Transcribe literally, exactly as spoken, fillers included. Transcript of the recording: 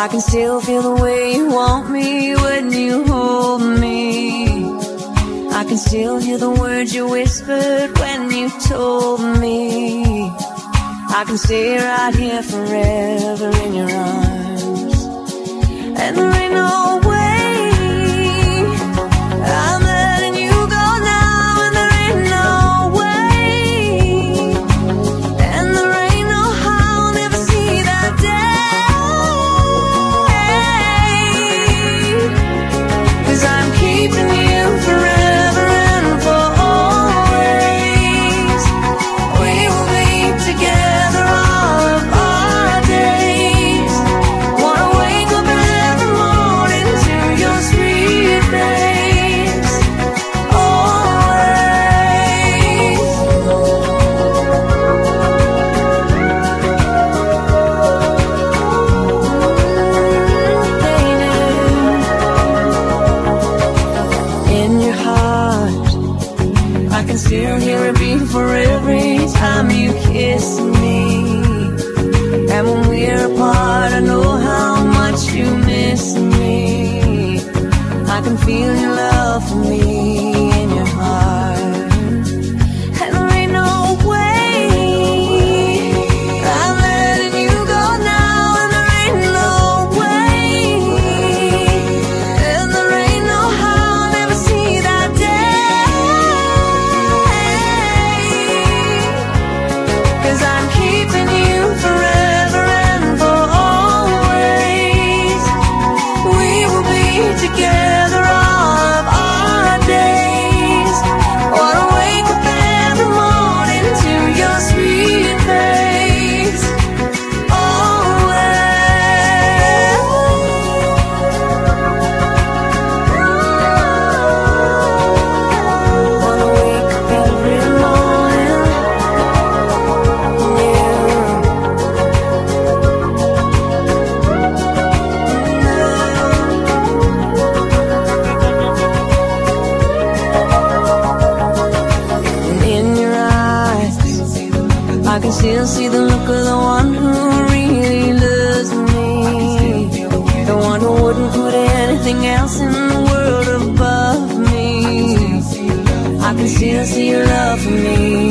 I can still feel the way you want me when you hold me. I can still hear the words you whispered when you told me I can stay right here forever in your arms. And there ain't no way I'm letting you go now, and there ain't no way, and there ain't no how I'll never see that day. 'Cause I'm keeping you forever and for always. We will be together all of our days. Wanna wake up every morning to your sweet face. Always. In your heart, I can still hear it beat for every time you kiss me. And when we're apart, I know how much you miss me. I can feel your love for me in your heart. And there ain't no way I'm letting you go now, and there ain't no way, and there ain't no how I'll never see that day. 'Cause I'm keeping you forever and for always. We will be together all of our days. Wanna wake up every morning to your sweet face. Always. Wanna wake up every morning. And in your eyes, I can still see the look of the one who really loves me, the one who wouldn't put anything else in the world above me. I can still see your love for me